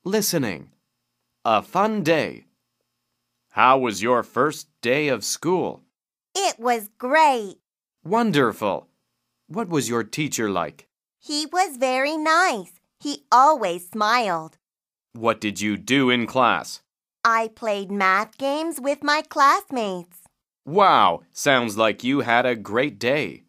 Listening. A fun day. How was your first day of school? It was great. Wonderful. What was your teacher like? He was very nice. He always smiled. What did you do in class? I played math games with my classmates. Wow, sounds like you had a great day.